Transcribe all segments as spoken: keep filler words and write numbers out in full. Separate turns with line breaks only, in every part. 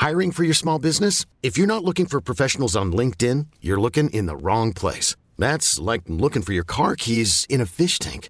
Hiring for your small business? If you're not looking for professionals on LinkedIn, you're looking in the wrong place. That's like looking for your car keys in a fish tank.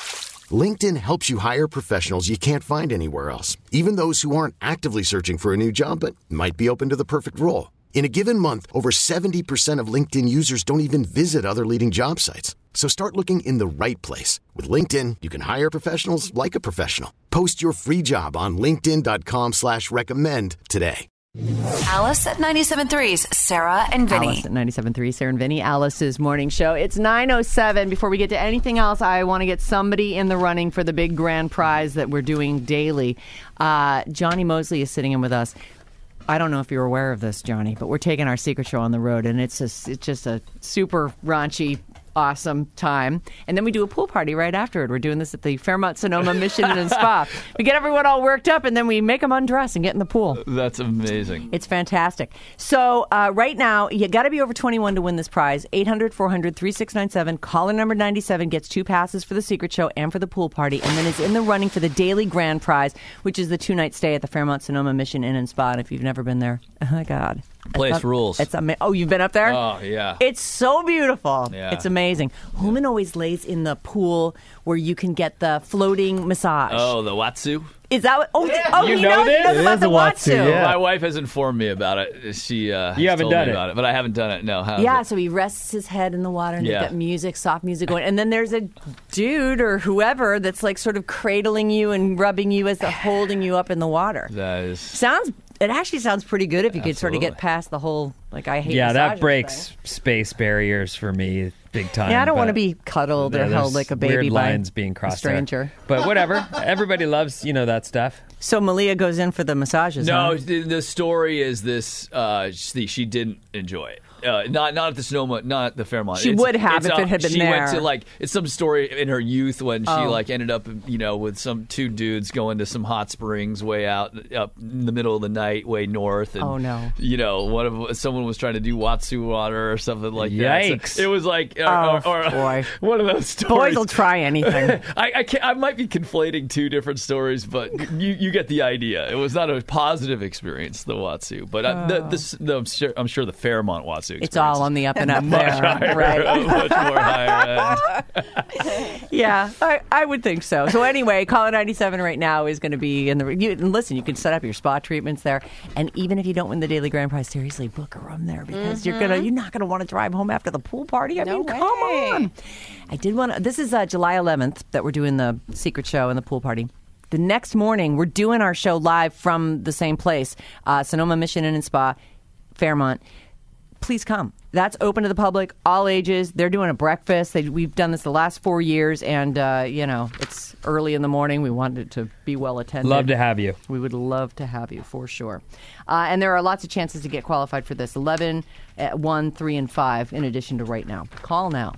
LinkedIn helps you hire professionals you can't find anywhere else, even those who aren't actively searching for a new job but might be open to the perfect role. In a given month, over seventy percent of LinkedIn users don't even visit other leading job sites. So start looking in the right place. With LinkedIn, you can hire professionals like a professional. Post your free job on linkedin.com slash recommend today.
Alice at ninety-seven point three's Sarah and Vinny.
Alice at ninety-seven point three, Sarah and Vinny, Alice's morning show. It's nine oh seven. Before we get to anything else, I want to get somebody in the running for the big grand prize that we're doing daily. Uh, Johnny Mosley is sitting in with us. I don't know if you're aware of this, Johnny, but we're taking our secret show on the road, and it's a, it's just a super raunchy, awesome time. And then we do a pool party right afterward. We're doing this at the Fairmont Sonoma Mission and Spa. We get everyone all worked up, and then we make them undress and get in the pool.
That's amazing.
It's fantastic. So uh, right now, you got to be over twenty-one to win this prize. eight hundred, four hundred, thirty-six ninety-seven. Caller number ninety-seven gets two passes for the secret show and for the pool party, and then is in the running for the daily grand prize, which is the two-night stay at the Fairmont Sonoma Mission Inn and Spa. And if you've never been there, oh my God.
Place
it's
rules.
It's ama- Oh, you've been up there?
Oh, yeah.
It's so beautiful.
Yeah.
It's amazing. Holman always lays in the pool where you can get the floating massage.
Oh, the Watsu?
Is that what? Oh, yeah. oh
You
he
know
knows,
this?
he knows
It
about
is
the
a Watsu,
Watsu.
yeah.
My wife has informed me about it. She uh,
You haven't
told
done
me
it.
about it, but I haven't done it. No, how
Yeah,
is it?
so he rests his head in the water and
Yeah.
they've got music, soft music going. And then there's a dude or whoever that's like sort of cradling you and rubbing you as they're holding you up in the water.
That is.
Sounds, it actually sounds pretty good if you could sort of get
Absolutely.
past the whole, like, I hate
Yeah, that
massages
breaks
thing.
space barriers for me big time.
Yeah, I don't
but
want to be cuddled or
there's
held like a baby
weird
by
lines being
a
crossed there.
stranger.
But whatever. Everybody loves, you know, that stuff.
So Malia goes in for the massages,
No,
huh?
the, the story is this: uh, she, she didn't enjoy it. Uh, not not at the Sonoma, not at the Fairmont.
She would have if
uh,
it had been
she
there.
went to like it's some story in her youth when she
Oh.
like ended up, you know, with some two dudes going to some hot springs way out up in the middle of the night, way north. And,
Oh, no.
You know, one of someone was trying to do Watsu water or something like that.
Yikes.
So it was like, uh,
Oh,
or, or,
boy.
one of those stories.
Boys will try anything.
I I, can't, I might be conflating two different stories, but you, you get the idea. It was not a positive experience, the Watsu, but uh, the, this, the, I'm, sure, I'm sure the Fairmont Watsu experience.
It's all on the up and up
much
there,
higher,
right?
much more higher end.
Yeah, I, I would think so. So anyway, Caller ninety-seven right now is going to be in the. You, and listen, you can set up your spa treatments there, and even if you don't win the daily grand prize, seriously, book a room there because you're gonna you're not gonna want to drive home after the pool party. I
No
mean,
way.
come on. I did want to. This is uh, July eleventh that we're doing the secret show and the pool party. The next morning, we're doing our show live from the same place, uh, Sonoma Mission Inn and Spa, Fairmont. Please come. That's open to the public, all ages. They're doing a breakfast. They, we've done this the last four years, and, uh, you know, it's early in the morning. We wanted it to be well attended.
Love to have you.
We would love to have you, for sure. Uh, and there are lots of chances to get qualified for this. eleven, uh, one, three, and five, in addition to right now. Call now.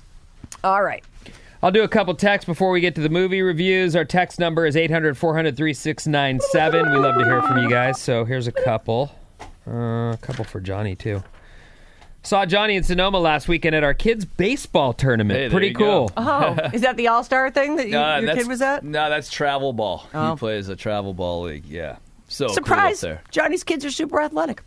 All right.
I'll do a couple texts before we get to the movie reviews. Our text number is eight hundred, four hundred, thirty-six ninety-seven. We love to hear from you guys, so here's a couple. Uh, a couple for Johnny, too. Saw Johnny in Sonoma last weekend at our kids' baseball tournament.
Hey, there
Pretty
you
cool.
go.
Oh, is that the All-Star thing that you,
Uh,
your
that's-
kid was at?
No, that's travel ball.
Oh.
He plays a travel ball league. Yeah. So
Surprise!
cool up there.
Johnny's kids are super athletic.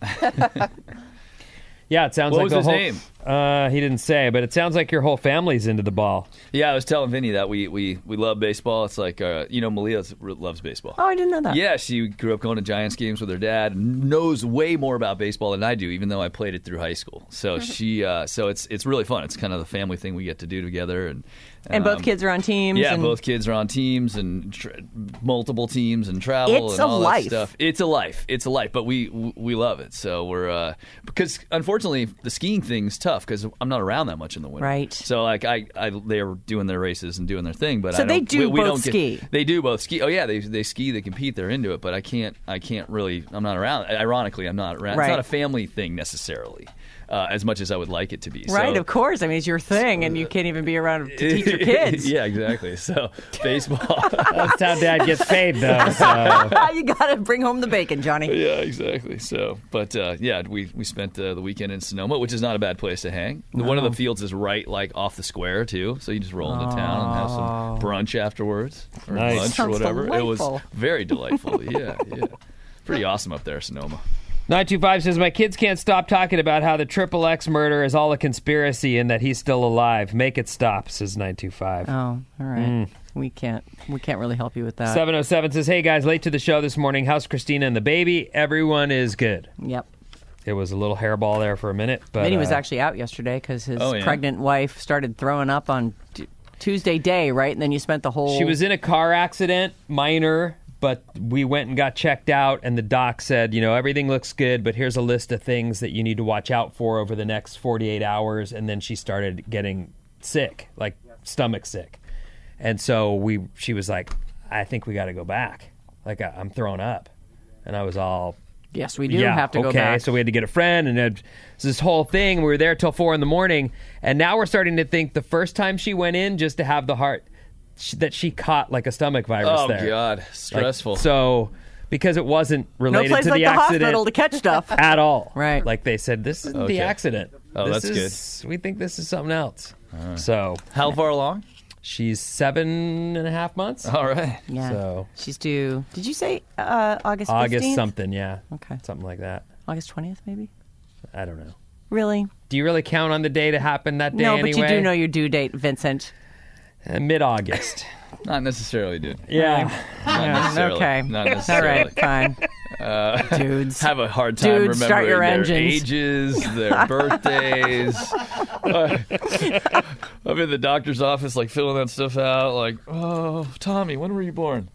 Yeah, it sounds
What
like
was
the
his
whole,
name?
Uh, he didn't say, but it sounds like your whole family's into the ball.
Yeah, I was telling Vinny that we we, we love baseball. It's like, uh, you know, Malia loves baseball.
Oh, I didn't know that.
Yeah, she grew up going to Giants games with her dad. Knows way more about baseball than I do, even though I played it through high school. So she, uh, so it's it's really fun. It's kind of the family thing we get to do together, and
And both
um,
kids are on teams.
Yeah,
and
both kids are on teams and tra- multiple teams and travel
It's
and
a
all
life.
that stuff. It's a life. It's a life, but we we love it. So we're uh, because unfortunately the skiing thing's tough because I'm not around that much in the winter.
Right.
So like I, I they were doing their races and doing their thing, but
So
I
they
don't,
do
we, we
both
don't get-
ski.
They do both ski. Oh yeah, they they ski. They compete. They're into it. But I can't. I can't really. I'm not around. Ironically, I'm not around.
Right.
It's not a family thing necessarily, uh, as much as I would like it to be.
Right,
So,
of course. I mean, it's your thing, and you can't even be around to teach your kids.
yeah, exactly. So baseball.
That's how Dad gets paid, though. So.
You got to bring home the bacon, Johnny.
Yeah, exactly. So, but uh, yeah, we we spent uh, the weekend in Sonoma, which is not a bad place to hang. One of the fields is right like off the square too, so you just roll into town and have some brunch afterwards or
Nice.
lunch or
Sounds
whatever. It was
delightful.
very delightful. yeah, yeah, pretty awesome up there, Sonoma.
nine two five says, my kids can't stop talking about how the Triple X murder is all a conspiracy and that he's still alive. Make it stop, says nine two five.
Oh, all right. Mm. We can't we can't really help you with that.
seven oh seven says, hey guys, late to the show this morning. How's Christina and the baby? Everyone is good.
Yep.
It was a little hairball there for a minute. But
Vinny
uh,
was actually out yesterday because his
oh, yeah.
pregnant wife started throwing up on t- Tuesday day, right? And then you spent the whole...
She was in a car accident, minor, but we went and got checked out, and the doc said, you know, everything looks good, but here's a list of things that you need to watch out for over the next forty-eight hours. And then she started getting sick, like stomach sick. And so we, she was like, I think we got to go back. Like, I, I'm throwing up. And I was all...
Yes, we do
yeah,
have to go
okay.
back.
So we had to get a friend, and it was this whole thing. We were there till four in the morning, and now we're starting to think the first time she went in just to have the heart, she, that she caught like a stomach virus
oh,
there.
Oh, God. Stressful.
Like, so, because it wasn't related
no place
to
like
the
the
accident.
hospital to catch stuff.
At all.
Right.
Like they said, this isn't
okay.
the accident.
Oh,
this
that's
is, good. We think this is something else. Uh, so.
How far along?
She's seven and a half months.
All right.
Yeah.
So
she's due. Did you say uh, August fifteenth?
August something, yeah.
Okay.
Something like that.
August twentieth, maybe?
I don't know.
Really?
Do you really count on the day to happen that day
no,
anyway?
but you do know your due date, Vincent.
Uh, mid-August.
Not necessarily, dude.
Yeah.
Not
yeah.
necessarily.
Okay.
Not
All
necessarily.
right, fine.
Uh,
Dudes.
Have a hard time
Dudes,
remembering
start your
their
engines.
ages, their birthdays. uh, I'm in the doctor's office, like, filling that stuff out, like, oh, Tommy, when were you born?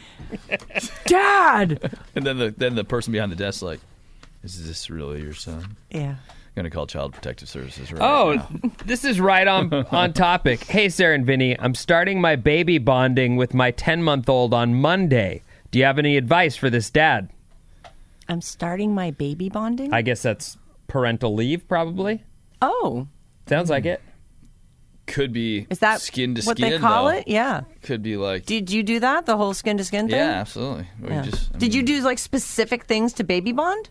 Dad!
And then the then the person behind the desk, like, is this really your son?
Yeah.
I'm going to call Child Protective Services right
Oh,
now.
this is right on on topic. Hey, Sarah and Vinny, I'm starting my baby bonding with my ten-month-old on Monday. Do you have any advice for this dad?
I'm starting my baby bonding?
I guess that's parental leave, probably.
Oh.
Sounds like it.
Could be
Is that
skin to
what
skin,
they call
though.
it? Yeah.
Could be like...
Did you do that, the whole skin-to-skin thing?
Yeah, absolutely. We
Yeah.
Just, I
Did you
mean,
do, like, specific things to baby bond?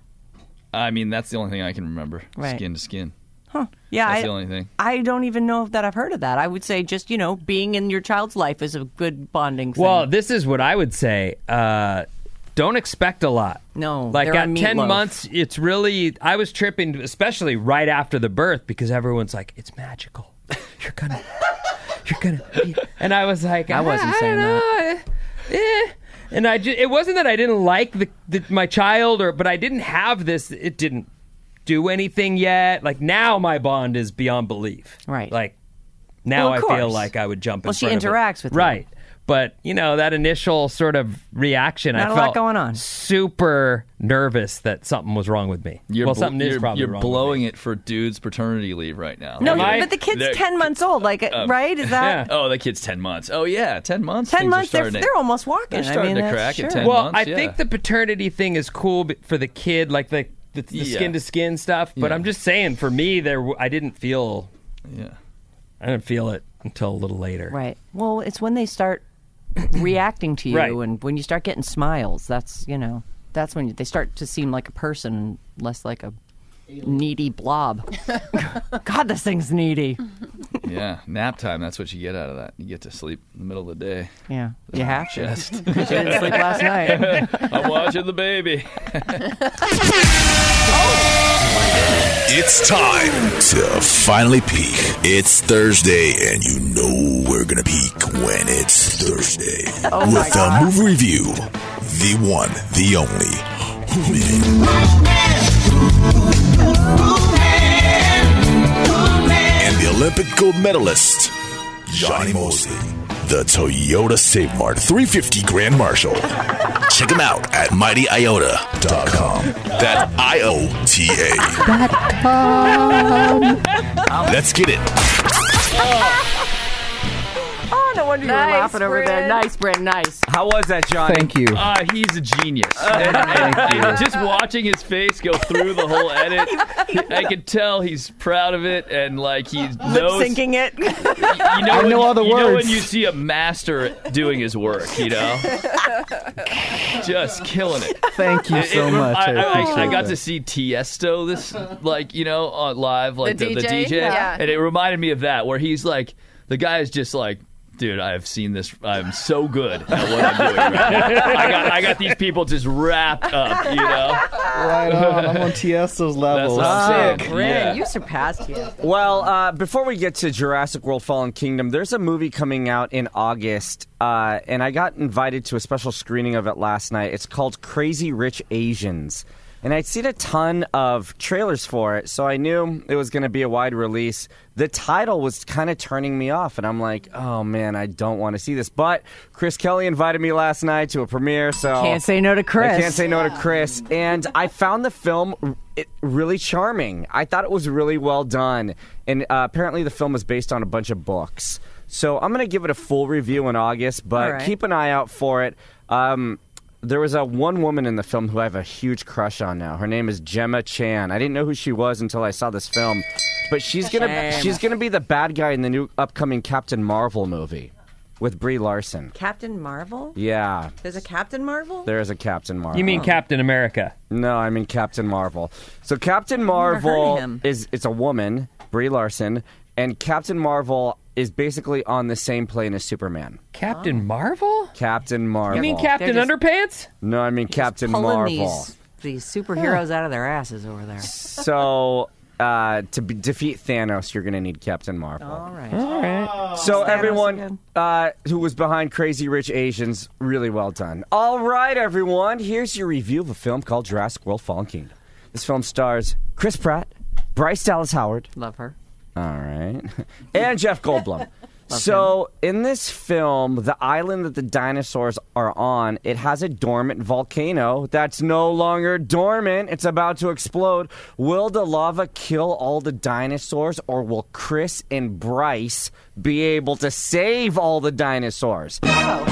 I mean, that's the only thing I can remember.
Right.
Skin to skin.
Huh. Yeah,
That's
I,
the only thing.
I don't even know that I've heard of that. I would say just, you know, being in your child's life is a good bonding thing.
Well, this is what I would say. Uh, don't expect a lot.
No,
Like
they're
at
on
ten
meatloaf.
months, it's really, I was tripping, especially right after the birth, because everyone's like, it's magical. You're gonna, you're gonna be. And I was like,
I wasn't
I
saying
don't know. Eh. And I just, it wasn't that I didn't like the, the my child, or but I didn't have this, it didn't do anything yet. Like now my bond is beyond belief.
Right.
Like now
Well,
I
of
feel
course.
like I would jump in
Well, she
front of it.
interacts with you.
Right. But, you know, that initial sort of reaction,
Not
I
a
felt
lot going on.
super nervous that something was wrong with me.
You're
well,
bl-
something is
you're,
probably
you're
wrong
blowing
with me.
it for dude's paternity leave right now.
No,
Am I?
but the kid's
They're-
ten months old, like, right? Is that...
Yeah.
Oh, the kid's ten months. Oh, yeah, ten months.
ten
Things
months,
are
they're,
starting
they're
to,
almost walking.
they're starting
I mean,
to
that's-
crack at
sure.
ten
Well,
months,
I
yeah.
think the paternity thing is cool b- for the kid, like the the, the
Yeah.
skin to skin stuff. But
Yeah.
I'm just saying, for me, there w- I didn't feel
Yeah.
I didn't feel it until a little later.
Right. Well, it's when they start reacting to you
Right.
and when you start getting smiles. That's, you know, that's when they start to seem like a person, less like a needy blob. God, this thing's needy.
Yeah, nap time. That's what you get out of that. You get to sleep in the middle of the day.
Yeah. You have to.
Just,
You didn't sleep last night.
I'm watching the baby.
It's time to finally peak. It's Thursday, and you know we're gonna peak when it's Thursday.
Oh my
With
God.
a movie review, the one, the only, Hooman. And the Olympic gold medalist, Johnny Mosley. The Toyota Save Mart three fifty Grand Marshal. Check him out at mighty iota dot com. That's I O T A. Let's get it.
Oh, no wonder you were
Nice,
laughing over there.
Bryn.
Nice, Bryn. Nice.
How was that, Johnny?
Thank you.
Uh, he's a genius. And, and- and just watching his face go through the whole edit, I could tell he's proud of it and like he
Lip
knows.
syncing it.
You know,
I
when
know
you,
all the
you know
words.
when you see a master doing his work, you know, just killing it.
Thank you
It-
so
it-
much. I,
I, I,
appreciate
I got
that.
to see Tiesto this, like, you know, on live, like
The
the, the
D J?
D J,
Yeah.
and it reminded me of that, where he's like, the guy is just like Dude, I've seen this. I'm so good at what I'm doing right now. I got, I got these people just wrapped up, you know?
Right on. I'm on Tiesto's level.
That's what I'm
Oh,
saying.
Brandon,
Yeah.
you surpassed you.
Well, uh, before we get to Jurassic World Fallen Kingdom, there's a movie coming out in August, uh, and I got invited to a special screening of it last night. It's called Crazy Rich Asians. And I'd seen a ton of trailers for it, so I knew it was going to be a wide release. The title was kind of turning me off, and I'm like, oh, man, I don't want to see this. But Chris Kelly invited me last night to a premiere, so...
Can't say no to Chris.
I can't say no to Chris. And I found the film r- it, really charming. I thought it was really well done. And uh, apparently the film is based on a bunch of books. So I'm going to give it a full review in August, but
All right.
keep an eye out for it. Um... There was a one woman in the film who I have a huge crush on now. Her name is Gemma Chan. I didn't know who she was until I saw this film, but she's gonna
Shame.
she's gonna be the bad guy in the new upcoming Captain Marvel movie with Brie Larson.
Captain Marvel?
Yeah,
There's a Captain Marvel?
there is a Captain Marvel.
You mean Captain America?
No, I mean Captain Marvel. So Captain
never heard of
Marvel
him.
is it's a woman, Brie Larson, and Captain Marvel is basically on the same plane as Superman.
Captain Marvel?
Captain Marvel.
You mean Captain
They're just-
Underpants?
No, I mean Captain
Pulling
Marvel.
These, these superheroes out of their asses over there.
So, uh, to be, defeat Thanos, you're going to need Captain Marvel.
All right.
All right.
So,
Thanos
everyone
again?
uh, who was behind Crazy Rich Asians, really well done. All right, everyone, here's your review of a film called Jurassic World Fallen Kingdom. This film stars Chris Pratt, Bryce Dallas Howard,
Love her.
all right, and Jeff Goldblum. So, in this film, the island that the dinosaurs are on, it has a dormant volcano that's no longer dormant. It's about to explode. Will the lava kill all the dinosaurs, or will Chris and Bryce be able to save all the dinosaurs?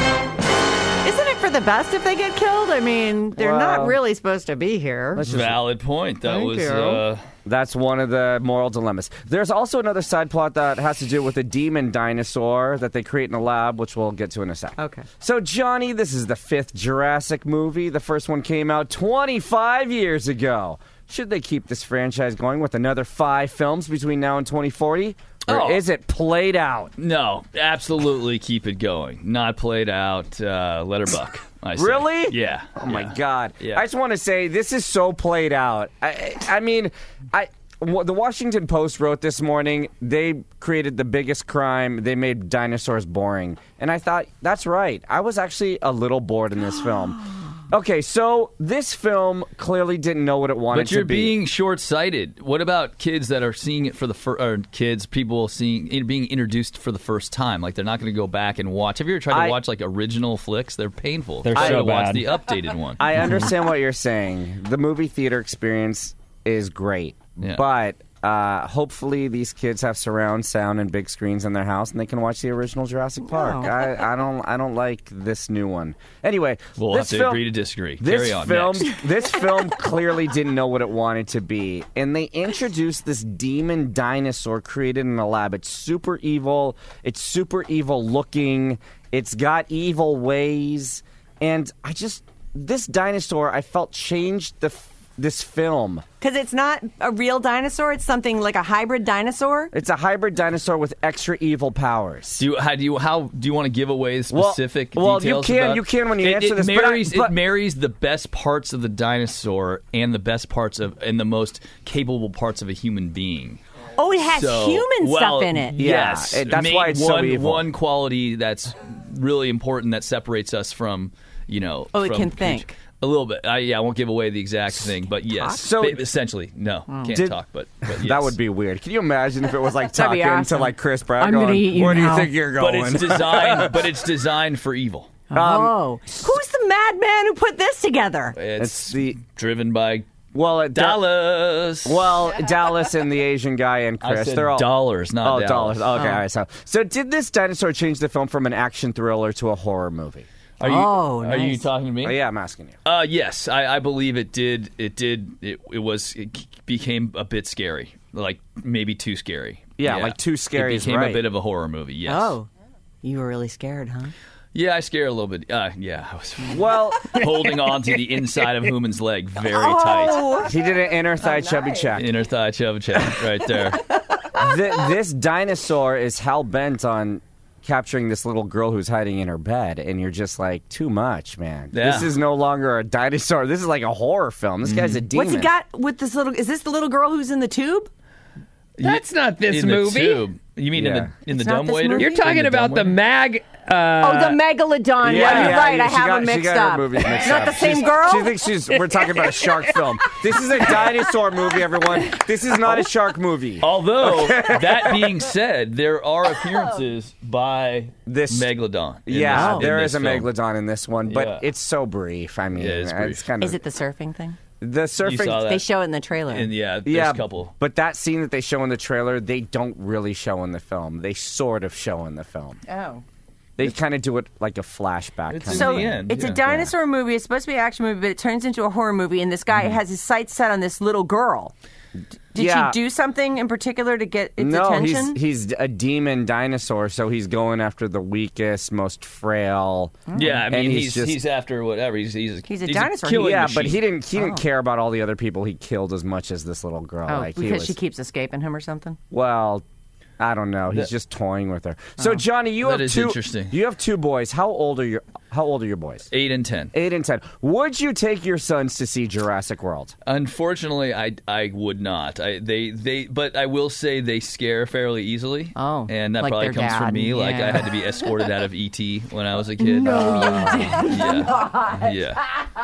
Isn't it for the best if they get killed? I mean, they're
Well,
not really supposed to be here.
Let's just
Valid point. That
Thank
was.
you.
Uh,
That's one of the moral dilemmas. There's also another side plot that has to do with a demon dinosaur that they create in a lab, which we'll get to in a sec.
Okay.
So, Johnny, this is the fifth Jurassic movie. The first one came out twenty-five years ago. Should they keep this franchise going with another five films between now and twenty forty? Or
Oh.
is it played out?
no, absolutely keep it going. Not played out. Uh, let her buck. I say.
Really?
Yeah.
Oh, my God.
Yeah.
I just want to say, this is so played out. I, I mean, I... What the Washington Post wrote this morning, they created the biggest crime. They made dinosaurs boring. And I thought, that's right. I was actually a little bored in this film. Okay, so this film clearly didn't know what it wanted
But you're
to be.
being short-sighted. What about kids that are seeing it for the first, or kids, people seeing it being introduced for the first time? Like they're not going to go back and watch. Have you ever tried to
I-
watch like original flicks? They're painful.
They're
Try
so
to watch
bad.
the updated one.
I understand what you're saying. The movie theater experience is great.
Yeah.
But uh, hopefully these kids have surround sound and big screens in their house and they can watch the original Jurassic Park.
Wow.
I, I don't I don't like this new one. Anyway,
We'll
this
have to
film,
agree to disagree.
This
Carry on.
film,
Next.
this film clearly didn't know what it wanted to be, and they introduced this demon dinosaur created in a lab. It's super evil. It's super evil looking. It's got evil ways, and I just this dinosaur I felt changed the f- this film.
Because it's not a real dinosaur. It's something like a hybrid dinosaur.
It's a hybrid dinosaur with extra evil powers.
Do you, how do you how do you want to give away
Well-
specific
well, you
details?
can-
about-
you can when you
it,
answer
it
this, but I-
Marries,
but-
it marries the best parts of the dinosaur and the best parts of and the most capable parts of a human being.
Oh, it has
So,
human
well,
stuff in it.
Yeah,
Yes,
it- that's
Make
why it's
one,
so evil.
One quality that's really important that separates us from, you know.
Oh, it
from
can
creatures.
think.
A little bit. I, yeah, I won't give away the exact thing, but yes.
So-
Ba- essentially, no, can't
Did-
talk. But, but yes.
That would be weird. Can you imagine if it was like
That'd be
talking
awesome.
to like Chris Pratt
I'm gonna
going,
eat you
"Where do
now."
you think you're
But
going?"
it's designed. but it's designed for evil.
oh. Who's the madman who put this together?
It's,
It's the
driven by
well, it,
Dallas.
Well, Dallas and the Asian guy and
I
Chris,
said
they're all
dollars, not
oh
Dallas.
dollars. Okay, all right. So, so did this dinosaur change the film from an action thriller to a horror movie?
Are you,
Oh,
are you
nice.
talking to me?
Oh, yeah, I'm asking you.
Uh, yes, I, I believe it did. It did. It, it was. It became a bit scary, like maybe too scary.
Yeah, like too scary
It
is
became
right.
a bit of a horror movie. Yes.
Oh. You were really scared, huh?
Yeah, I scared a little bit. Uh, yeah, I was
Well,
holding on to the inside of Moomin's leg very
Oh.
tight.
he did an inner thigh chubby check.
Inner thigh chub check right there.
Th- this dinosaur is hell bent on capturing this little girl who's hiding in her bed, and you're just like, too much, man.
Yeah.
This is no longer a dinosaur. This is like a horror film. This guy's a demon.
What's he got with this little? Is this the little girl who's in the tube?
That's not this
in
movie.
The tube. You mean
Yeah.
in the in
It's
the
not this
dumbwaiter?
movie?
You're talking
In the
about the
dumbwaiter?
mag. Uh,
oh, the megalodon.
Yeah,
yeah, you're
yeah,
right.
yeah,
I
she
have
got-
them
she
mixed
got her
up.
movies mixed
Not
up.
the same
She's-
girl.
She thinks she's. We're talking about a shark film. This is a dinosaur movie, everyone. This is not a shark movie.
Although that being said, there are appearances by
This-
megalodon. in
Yeah,
this-
there
in
is a
this film.
megalodon in this one, but
Yeah.
it's so brief. I mean,
Yeah, it's brief.
kind of
Is it the surfing thing?
the surfing.
You saw that?
They show it in the trailer.
And yeah, there's
Yeah,
a couple.
but that scene that they show in the trailer, they don't really show in the film. They sort of show in the film.
oh.
They kind of do it like a flashback.
It's
kind
in
of
the
thing.
end.
It's
yeah.
a dinosaur movie. It's supposed to be an action movie, but it turns into a horror movie, and this guy has his sights set on this little girl. D- Did
Yeah.
she do something in particular to get its
No,
attention?
he's he's a demon dinosaur, so he's going after the weakest, most frail.
Yeah, I
And
mean,
he's
he's
just-
he's after whatever. He's he's,
He's a dinosaur.
killing
Yeah, but
machine.
he didn't he didn't care about all the other people he killed as much as this little girl.
oh,
like he
because
was,
she keeps escaping him or something?
well, I don't know. He's
That-
just toying with her. So Johnny, you
That
have
is
two.
interesting.
You have two boys. How old are your How old are your boys?
Eight and ten.
Eight and ten. Would you take your sons to see Jurassic World?
Unfortunately, I, I would not. I they they but I will say they scare fairly easily.
Oh,
and that
like
probably
their
comes
dad.
from me. Like
Yeah.
I had to be escorted out of E T when I was a kid.
No,
Uh,
you did
yeah, yeah.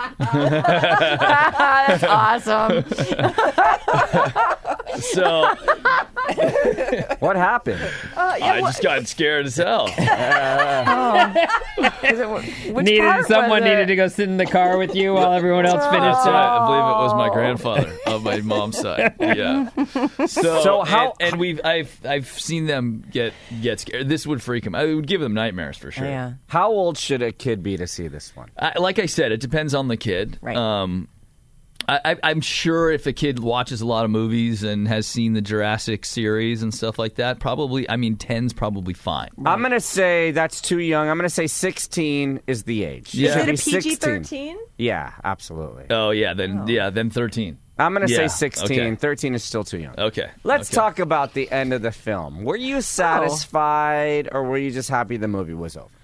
That's awesome.
So
What happened?
I just got scared as hell.
Which
needed
part
someone
was it?
needed to go sit in the car with you while everyone else finished
That's
up.
right. I believe it was my grandfather of my mom's side. Yeah. So,
So how-
and, and we've I've I've seen them get get scared. This would freak them. I would give them nightmares for sure.
Yeah.
How old should a kid be to see this one?
I, like I said, it depends on the kid.
Right.
Um, I, I, I'm sure if a kid watches a lot of movies and has seen the Jurassic series and stuff like that, probably, I mean, ten's probably fine.
I'm gonna say that's too young. I'm gonna say sixteen is the age.
Yeah.
Is
Should
it a
be
P G
sixteen.
thirteen?
Yeah, absolutely.
Oh yeah, then yeah, then thirteen.
I'm gonna
Yeah,
say sixteen.
okay.
thirteen is still too young.
Okay.
Let's
okay.
talk about the end of the film. Were you satisfied, or were you just happy the movie was over?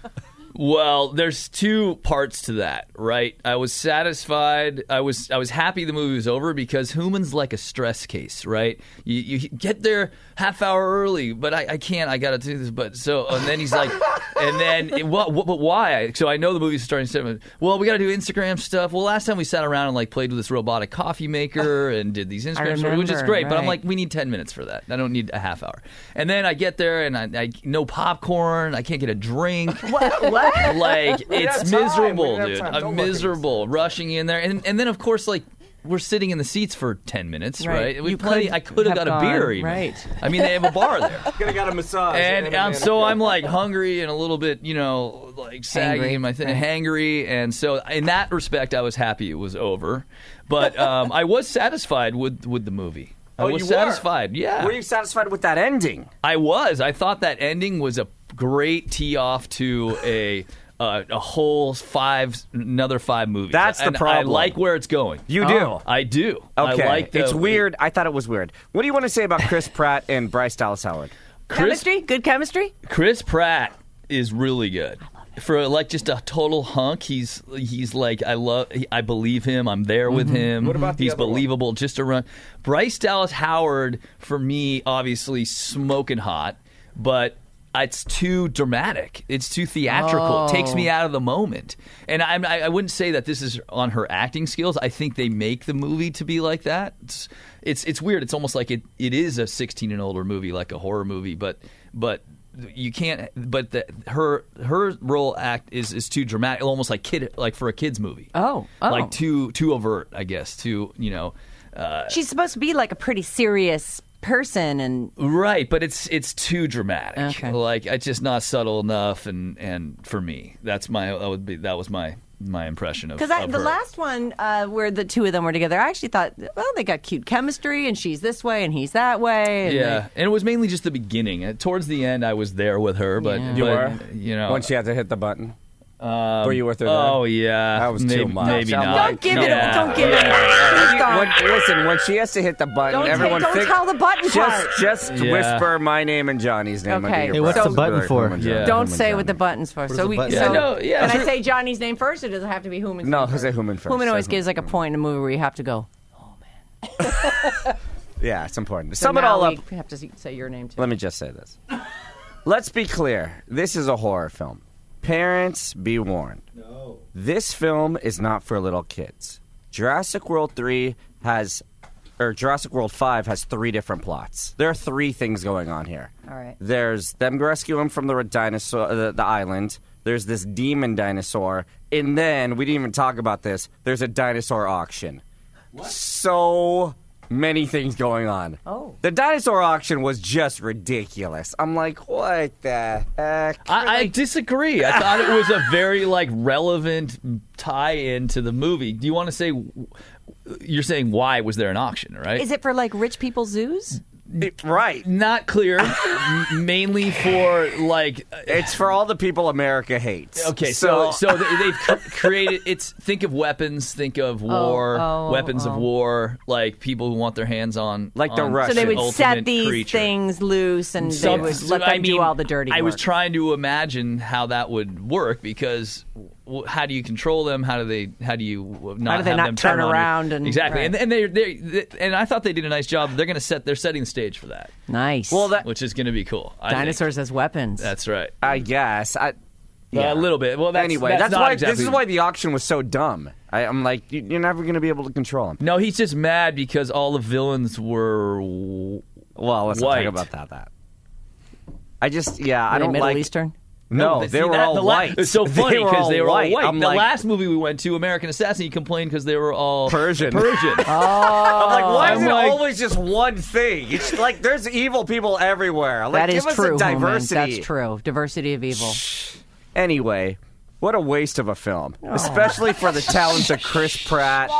Well, there's two parts to that, right? I was satisfied. I was I was happy the movie was over because Human's like a stress case, right? You, you get there half hour early, but I, I can't. I got to do this. But so and then he's like, and then it, what? What? But why? So I know the movie's starting. To, well, we got to do Instagram stuff. Well, last time we sat around and like played with this robotic coffee maker and did these Instagram stories, which is
remember,
great. But I'm
right.
like, we need ten minutes for that. I don't need a half hour. And then I get there and I, I no popcorn. I can't get a drink.
What? what?
Like
We
it's
have time.
miserable,
We have
dude.
time.
I'm
Don't look at
miserable rushing in there, and and then of course like we're sitting in the seats for ten minutes,
Right.
right? We
You
plenty.
could
I could have
have
got a beer,
gone,
even.
right.
I mean, they have a bar there,
Could have got a massage.
and um, so I'm like hungry and a little bit, you know, like saggy
Hangry.
in my thing,
Right.
hangry, and so in that respect, I was happy it was over, but um, I was satisfied with with the movie. I
Oh,
was
you were?
satisfied. Yeah.
Were you satisfied with that ending?
I was. I thought that ending was a great tee off to a uh, a whole five, another five movies.
That's the
And
problem.
I like where it's going.
You do?
Oh, I do.
Okay,
I like the,
it's weird. I thought it was weird. What do you want to say about Chris Pratt and Bryce Dallas Howard?
Chris,
Chemistry? Good chemistry?
Chris Pratt is really good. For like just a total hunk, he's he's like I love he, I believe him. I'm there with him.
What about the
he's
other one?
believable. Just a run. Bryce Dallas Howard for me, obviously smoking hot, but it's too dramatic. It's too theatrical. It takes me out of the moment. And I'm, I, I wouldn't say that this is on her acting skills. I think they make the movie to be like that. It's it's, it's weird. It's almost like it, it is a sixteen and older movie, like a horror movie, but but. You can't, but the, her her role act is, is too dramatic, almost like kid, like for a kids movie.
Oh, oh.
like too too overt, I guess. Too you know, uh,
She's supposed to be like a pretty serious person, and
right? But it's it's too dramatic.
Okay.
Like it's just not subtle enough, and, and for me, that's my that would be that was my my impression of
because
of
the
her.
last one uh, where the two of them were together, I actually thought, well, they got cute chemistry, and she's this way and he's that way. And
Yeah, and it was mainly just the beginning. Uh, Towards the end, I was there with her, but,
Yeah.
but
You were?
you know,
Once you had to hit the button.
Um,
Were you with her there?
Oh yeah,
That was
maybe,
too much.
Maybe
Don't-
not.
Don't give it.
Yeah.
Don't give it.
When-
Please don't.
listen, when she has to hit the button,
Don't,
everyone
don't
fig-
tell the button
just
part.
just
Yeah.
whisper my name and Johnny's name.
Okay.
under your
Hey,
what's
breath.
the button
Like,
for?
whom and
Yeah.
Johnny,
Don't
whom
say
and
what the
Johnny.
button's for.
What
So
does
we.
the button
So
say? Yeah, no, yeah,
Can I
sure.
say Johnny's name first, or does it have to be Human's
No,
name first?
say Human first.
Human always
Say
gives like a
Human.
point in a movie where you have to go.
Yeah, it's important.
So
Sum it
now
all up.
we have to say your name too.
Let me just say this. Let's be clear. This is a horror film. Parents, be warned. No. This film is not for little kids. Jurassic World three has, or Jurassic World five has three different plots. There are three things going on here.
All right.
There's them rescuing from the dinosaur, the, the island. There's this demon dinosaur. And then, we didn't even talk about this, there's a dinosaur auction. What? So many things going on.
Oh.
The dinosaur auction was just ridiculous. I'm like, what the heck?
I, I disagree. I thought it was a very like relevant tie-in to the movie. Do you want to say? You're saying why was there an auction, right?
Is it for like rich people zoos?
It- right.
Not clear. M- mainly for like.
It's for all the people America hates.
Okay, so so they, they've cr- created. It's think of weapons, think of war,
oh,
weapons
oh.
of war, like people who want their hands on
Like the
on
Russians.
So they would set
ultimate
these
creature.
things loose, and
Some-
they would let them
I mean,
do all the dirty
I
work.
was trying to imagine how that would work because w- how do you control them? How do they? How do you not
How do they
have
not
them
turn
turn on you?
around and-
exactly?
right.
And and they they and I thought they did a nice job. They're going to set. They're setting the stage for that,
Nice.
Well, that
which is going to be cool. I think.
dinosaurs as weapons.
That's right.
I guess. I,
Yeah. A little bit. Well, that's,
anyway,
that's,
that's,
not
why.
exactly.
This is why the auction was so dumb. I, I'm like, you- you're never going to be able to control them.
No, he's just mad because all the villains were. w-
Well, let's
White.
not talk about that. That. I just, yeah,
Are
I
they
don't
Middle
like.
Eastern?
No,
but
they
see,
were
that-
all
the la-
white.
It's so funny
They were
because they were all
white.
white.
I'm
the
like,
last movie we went to, American Assassin, he complained because they were all
Persian.
Persian.
I'm like, why is
I'm
it
like-
always just one thing? It's like there's evil people everywhere. Like,
That is
give us
true,
a
Homan.
diversity.
That's true. Diversity of evil.
Anyway, what a waste of a film, especially for the talents of Chris Pratt.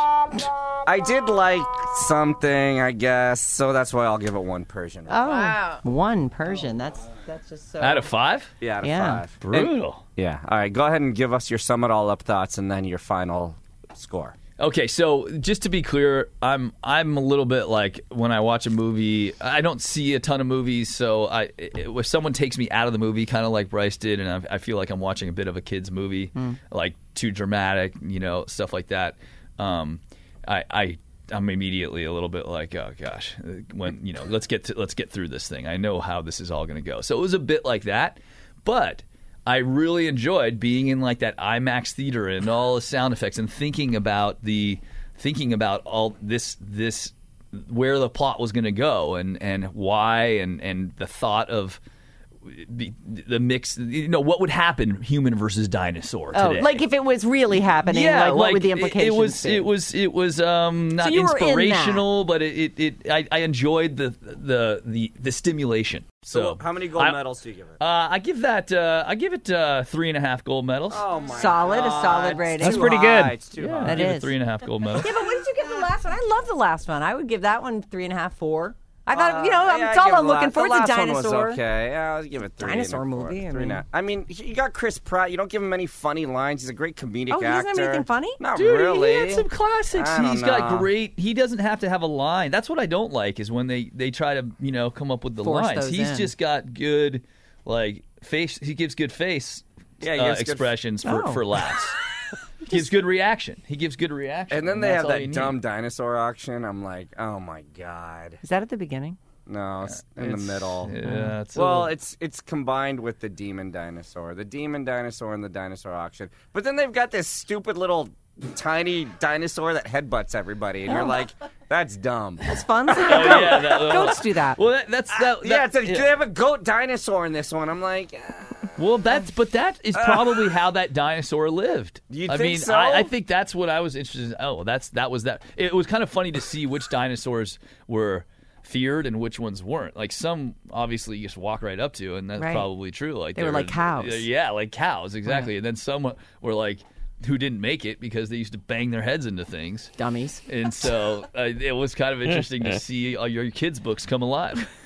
I did like something, I guess, so that's why I'll give it one Persian.
Oh, one Persian. That's that's just so.
Out of five?
Yeah, out of
Yeah.
five.
Brutal.
And- yeah. All right, go ahead and give us your sum it all up thoughts and then your final score.
Okay, so just to be clear, I'm I'm a little bit like when I watch a movie, I don't see a ton of movies, so I if someone takes me out of the movie, kind of like Bryce did, and I, I feel like I'm watching a bit of a kid's movie, like too dramatic, you know, stuff like that. Um, I, I I'm immediately a little bit like, oh gosh, when you know, let's get to, let's get through this thing. I know how this is all going to go. So it was a bit like that, but I really enjoyed being in like that IMAX theater and all the sound effects and thinking about the thinking about all this this where the plot was going to go and and why and and the thought of the, the mix, you know, what would happen human versus dinosaur
Oh,
today.
like if it was really happening,
Yeah,
like what
like,
would the
it-
implications
It was,
be?
it was, it was, um, not
you were in that.
inspirational, but it, it, it I, I enjoyed the, the, the, the stimulation. So,
how many gold
I-
medals do you give it?
Uh, I give that, uh, I give it uh, three and a half gold medals.
Oh my
Solid, a
God.
solid
It's
rating.
too
That's pretty
high.
good.
It's too
Yeah,
high.
I
That
give
is.
it three and a half gold medals.
Yeah, but what did you give the last one? I love the last one. I would give that one three and a half, four. I thought, you know,
Uh, yeah,
that's
I
all
give
I'm
the
looking
la-
for.
the
It's a
last one
dinosaur.
was okay. Yeah, I'll give it three.
Dinosaur
and a four.
movie, I
Three and a-
mean-
I mean, you got Chris Pratt. You don't give him any funny lines. He's a great comedic
Oh, he doesn't
actor.
have anything funny?
Not
Dude,
really.
he had some classics.
I don't
He's got
know.
great. He doesn't have to have a line. That's what I don't like is when they they try to you know come up with the
Force
lines.
those
He's
in.
just got good like face. He gives good face
Yeah, he
uh,
gives good-
expressions for
Oh.
for laughs. He gives good reaction. He gives good reaction.
And then they
that's
have
all
that
you need.
dumb dinosaur auction. I'm like, oh my god.
Is that at the beginning?
No, it's in the
It's-
middle.
Yeah, it's a
Well,
little-
it's it's combined with the demon dinosaur, the demon dinosaur and the dinosaur auction. But then they've got this stupid little tiny dinosaur that headbutts everybody, and you're like, that's dumb.
It's fun. It's like a
Oh,
goat.
yeah, that little-
Goats do that.
Well, that, that's that.
Yeah,
that-
it's a, they have a goat dinosaur in this one. I'm like, ah.
Well, that's but that is probably how that dinosaur lived.
You
I
think
mean,
so?
I, I think that's what I was interested in. Oh, that's that was that. It was kind of funny to see which dinosaurs were feared and which ones weren't. Like some, obviously, you just walk right up to, and that's
Right.
probably true. Like
They were like cows.
Yeah, like cows, exactly. And then some were like who didn't make it because they used to bang their heads into things.
Dummies.
And so uh, it was kind of interesting to see all your kids' books come alive.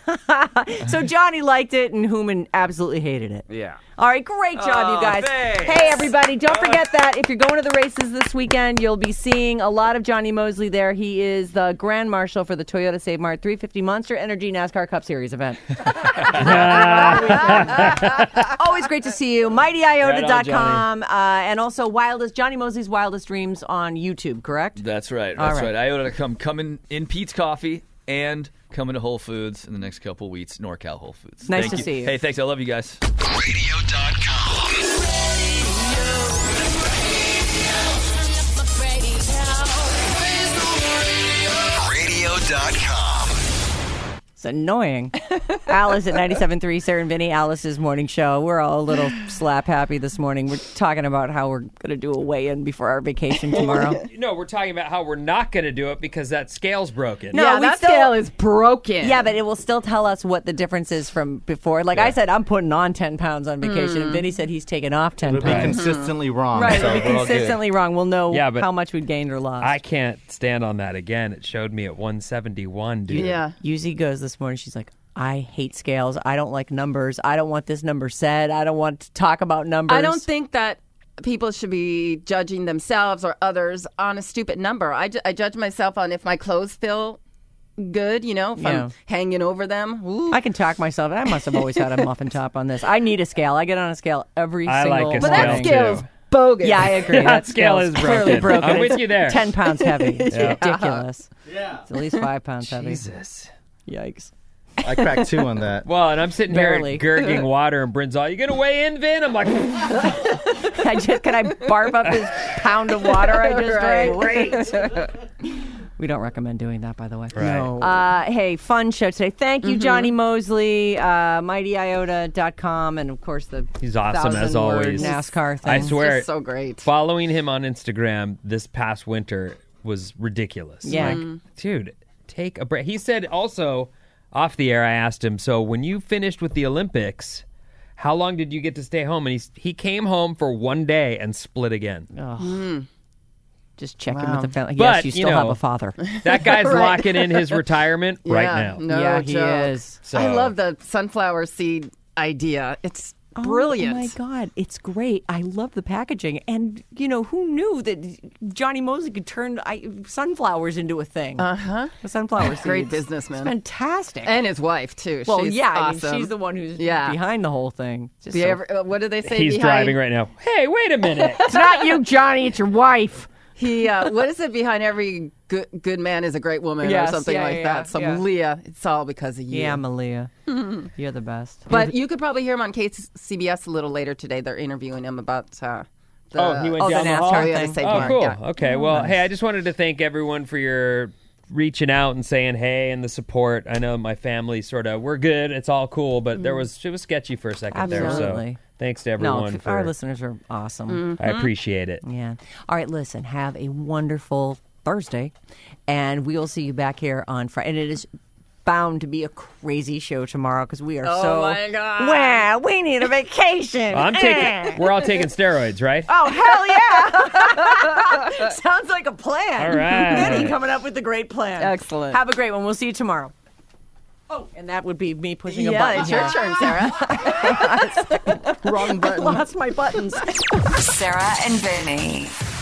So Johnny liked it, and Hooman absolutely hated it.
Yeah.
All right, great job,
Oh,
you guys.
thanks.
Hey, everybody, don't forget that if you're going to the races this weekend, you'll be seeing a lot of Johnny Mosley there. He is the Grand Marshal for the Toyota Save Mart three fifty Monster Energy NASCAR Cup Series event. Always great to see you. mighty iota dot com, uh, and also Wildest Johnny Mosley's Wildest Dreams on YouTube, correct?
That's right.
All
That's
right.
right. iota dot com coming in Pete's Coffee and coming to Whole Foods in the next couple weeks. NorCal Whole Foods.
Nice
Thank
to see you.
Hey, thanks. I love you guys.
radio dot com. radio dot com.
It's annoying. Alice at ninety-seven point three, Sarah and Vinny, Alice's morning show. We're all a little slap happy this morning. We're talking about how we're going to do a weigh-in before our vacation tomorrow.
No, we're talking about how we're not going to do it because that scale's broken.
No,
yeah,
we
that
still-
scale is broken.
Yeah, but it will still tell us what the difference is from before. Like I said, I'm putting on ten pounds on vacation, and Vinny said he's taking off ten
It'll be
pounds.
consistently wrong.
Right,
so
it'll be
we're all good.
consistently wrong. We'll know
Yeah, but
how much we'd gained or lost.
I can't stand on that again. It showed me at one seventy-one, dude.
Yeah.
Yuzi goes this morning. She's like, I hate scales. I don't like numbers. I don't want this number said. I don't want to talk about numbers.
I don't think that people should be judging themselves or others on a stupid number. I, ju- I judge myself on if my clothes feel good, you know, if
Yeah.
I'm hanging over them. Ooh.
I can talk myself. I must have always had a muffin top on this. I need a scale. I get on a scale every
I
single
like a
but
morning.
that
scale,
scale is
too.
bogus.
Yeah, I agree.
That scale is
clearly
broken.
broken.
I'm with
It's
you there.
ten pounds heavy. It's
Yeah.
ridiculous. Yeah. It's at least five pounds heavy.
Jesus.
Yikes.
I cracked two on that.
Well, and I'm sitting
Barely.
here gurgling water, and Bryn's all, "You gonna weigh in, Vin?" I'm like,
I just can I barf up this pound of water I just drank? Great. We don't recommend doing that, by the way.
Right. No.
Uh, hey, fun show today. Thank you, Johnny Mosley, uh, mighty iota dot com, and of course the
He's awesome as
thousand word
always.
NASCAR thing.
I swear,
Just so great.
following him on Instagram this past winter was ridiculous.
Yeah.
Like, dude, take a break. He said also off the air, I asked him, so when you finished with the Olympics, how long did you get to stay home? And he he came home for one day and split again.
Just check in
Wow.
with the family.
But,
Yes, you
you
still have
know,
a father.
That guy's
Right.
locking in his retirement right
Yeah,
now.
No
yeah, he
joke.
is.
So-
I love the sunflower seed idea. It's brilliant.
Oh my God, it's great. I love the packaging. And, you know, who knew that Johnny Mosley could turn I, sunflowers into a thing? Uh huh. The sunflower seeds.
Great businessman.
It's fantastic.
And his wife, too.
well,
she's
yeah, I
awesome.
mean, she's the one who's
Yeah.
behind the whole thing. Just
Do you
so-
ever, uh, what do they say?
He's
behind,
driving right now. Hey, wait a minute.
It's not you, Johnny. It's your wife.
He, uh, what is it? Behind every good good man is a great woman,
Yes,
or something
yeah,
like
yeah,
that. So
yeah.
Malia, it's all because of you.
Yeah, Malia. You're the best.
But you could probably hear him on K C B S a little later today. They're interviewing him about. Uh, the,
Oh, he went
Oh, the
down the, hall.
NASCAR
yeah,
thing.
the Save
Oh,
Mart,
cool.
yeah.
Okay. Well, hey, I just wanted to thank everyone for your reaching out and saying hey and the support. I know my family sort of we're good. It's all cool, but there was it was sketchy for a second there.
Absolutely.
So thanks to
no,
everyone for.
our listeners are awesome.
I appreciate it.
Yeah. All right, listen, have a wonderful Thursday, and we will see you back here on Friday. And it is bound to be a crazy show tomorrow because we are
Oh
so.
my God.
Well, we need a vacation.
I'm
Eh.
taking. We're all taking steroids, right?
Oh, hell yeah. Sounds like a plan.
All right.
Vinny coming up with a great plan.
Excellent.
Have a great one. We'll see you tomorrow. Oh, and that would be me pushing a
yeah,
button.
it's your
here.
turn, Sarah.
Wrong
I
button.
lost my buttons.
Sarah and Vinny.